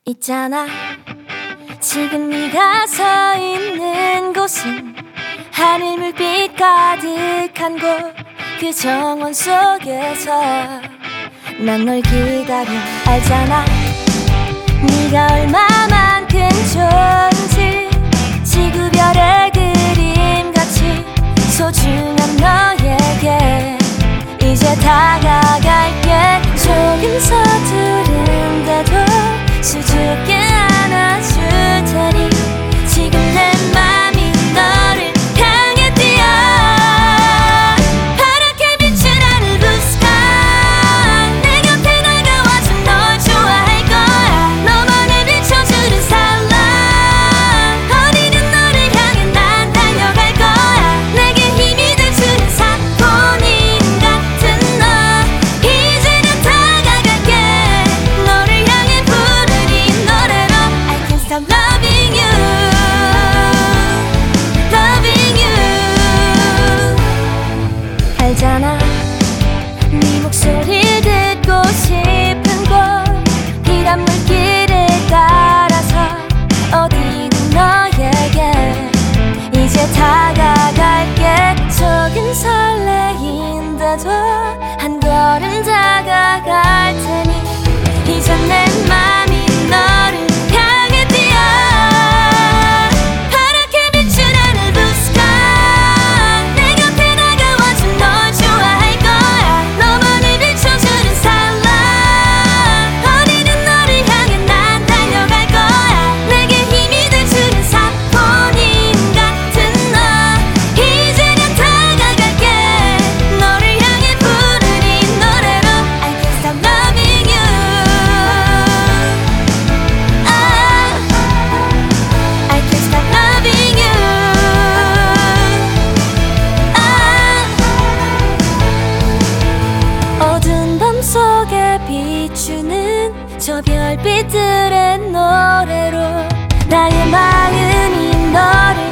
있잖아, 지금 네가 서 있는 곳은 하늘 물빛 가득한 곳, 그 정원 속에서 난 널 기다려. 알잖아, 네가 얼마만큼 좋은지, 지구별의 그림같이 소중한 너에게 이제 다가갈게. 조금 서투른데도 수줍게 안아줄 테니 지금 내 맘이 너를 향해 뛰어. 파랗게 비친 하늘 blue sky, 내 곁에 다가와줘. 널 좋아할 거야. 너만을 비춰주는 산란, 어디든 너를 향해 난 달려갈 거야. 내게 힘이 돼주는 사포닌 같은 너, 이제는 다가갈게. 너를 향해 부르는 이 노래로 I can't stop loving you, loving you. 알잖아, 네 목소리 듣고 싶은 곳, 피란 물길을 따라서 어디든 너에게 이제 다가갈게. 조금 설레인데도 한 걸음 다가갈 테니 이제 내 맘이 너를 향해 뛰어. 파랗게 비친 하늘 blue sky, 내 곁에 다가와줘. 널 좋아할 거야. 너만을 비춰주는 산란, 어디든 너를 향해 난 달려갈 거야. 내게 힘이 돼주는 사포닌 같은 너, 이제는 다가갈게. 너를 향해 부르는 이 노래로 I can't stop loving you, I can't stop loving you. 어두운 밤 속에 비추는 저 별빛들의 노래로 나의 마음이 너를